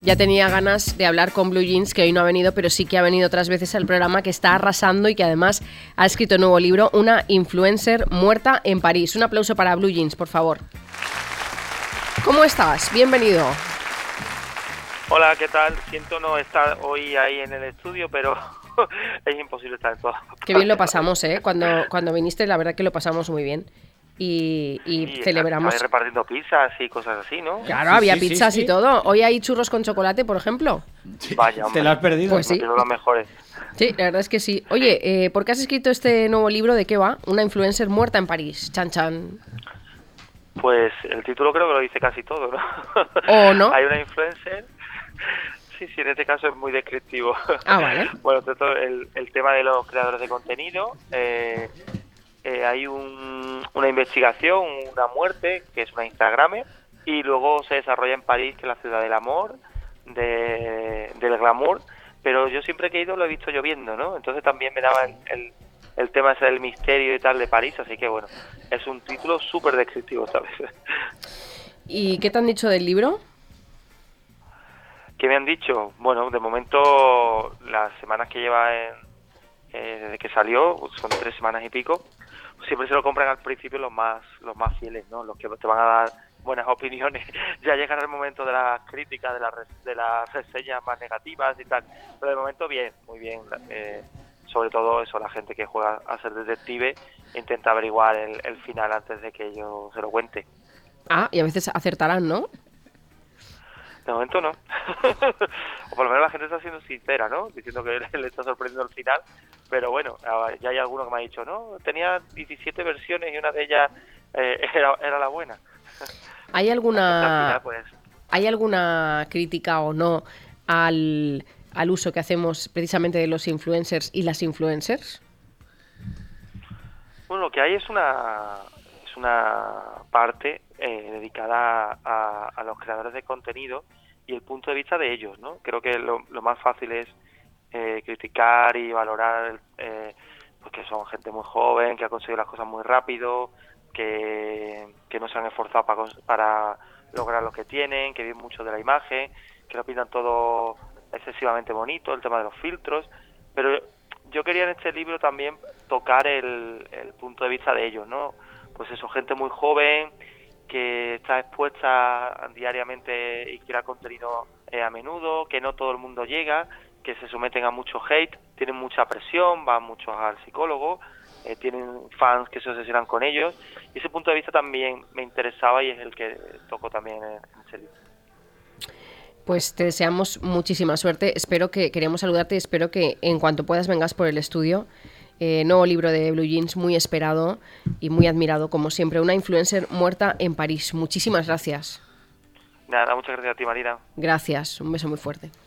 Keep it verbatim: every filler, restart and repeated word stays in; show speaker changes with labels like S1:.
S1: Ya tenía ganas de hablar con Blue Jeans, que hoy no ha venido, pero sí que ha venido otras veces al programa, que está arrasando y que además ha escrito un nuevo libro, Una influencer muerta en París. Un aplauso para Blue Jeans, por favor. ¿Cómo estás? Bienvenido.
S2: Hola, ¿qué tal? Siento no estar hoy ahí en el estudio, pero es imposible estar en todas partes.
S1: Qué bien lo pasamos, ¿eh? Cuando, cuando viniste, la verdad que lo pasamos muy bien. Y, y
S2: Sí,
S1: celebramos.
S2: estabais repartiendo pizzas y cosas así, ¿no?
S1: Claro,
S3: Sí,
S1: había
S3: sí, sí,
S1: pizzas
S3: sí.
S1: y todo. Hoy hay churros con chocolate, por ejemplo.
S3: Sí,
S2: Vaya,
S3: te lo has perdido.
S1: Pues sí.
S2: Pero los mejores.
S1: Sí, la verdad es que sí. Oye, eh, ¿por qué has escrito este nuevo libro? ¿De qué va? Una influencer muerta en París. Chan, chan.
S2: Pues el título creo que lo dice casi todo, ¿no?
S1: ¿O no?
S2: Hay una influencer. Sí, sí, en este caso es muy descriptivo.
S1: Ah, vale.
S2: Bueno, todo el, el tema de los creadores de contenido. Eh, eh, hay un, una investigación, una muerte, que es una Instagramer, y luego se desarrolla en París, que es la ciudad del amor, de, del glamour, pero yo siempre que he ido lo he visto lloviendo, ¿no? Entonces también me daba el, el, el tema ese del misterio y tal de París, así que bueno, es un título súper descriptivo, ¿sabes?
S1: ¿Y qué te han dicho del libro?
S2: ¿Qué me han dicho? Bueno, de momento las semanas que lleva en, eh, desde que salió, son tres semanas y pico, siempre se lo compran al principio los más los más fieles, ¿no? Los que te van a dar buenas opiniones. Ya llegará el momento de las críticas, de las de las reseñas más negativas y tal, pero de momento bien, muy bien. Eh, sobre todo eso, la gente que juega a ser detective intenta averiguar el, el final antes de que yo se lo cuente.
S1: Ah, y a veces acertarán, ¿no?
S2: De momento no. O por lo menos la gente está siendo sincera, ¿no? Diciendo que le está sorprendiendo el final. Pero bueno, ya hay alguno que me ha dicho, no, tenía diecisiete versiones y una de ellas eh, era, era la buena.
S1: ¿Hay alguna,
S2: Al final, pues,
S1: ¿hay alguna crítica o no al, al uso que hacemos precisamente de los influencers y las influencers?
S2: bueno, lo que hay es una es una parte eh, dedicada a, a los creadores de contenido y el punto de vista de ellos, ¿no? Creo que lo, lo más fácil es eh, criticar y valorar eh, pues que son gente muy joven, que ha conseguido las cosas muy rápido, que, que no se han esforzado para, para lograr lo que tienen, que viven mucho de la imagen, que lo pintan todo excesivamente bonito, el tema de los filtros, pero yo quería en este libro también tocar el, el punto de vista de ellos, ¿no? Pues eso, gente muy joven que está expuesta diariamente y crea contenido eh, a menudo, que no todo el mundo llega, que se someten a mucho hate, tienen mucha presión, van muchos al psicólogo, eh, tienen fans que se obsesionan con ellos, y ese punto de vista también me interesaba y es el que toco también en, en ese libro.
S1: Pues te deseamos muchísima suerte. Espero que, queríamos saludarte y espero que en cuanto puedas vengas por el estudio. Eh, nuevo libro de Blue Jeans, muy esperado y muy admirado, como siempre. Una influencer muerta en París. Muchísimas gracias.
S2: Nada, muchas gracias a ti, Marina.
S1: Gracias, un beso muy fuerte.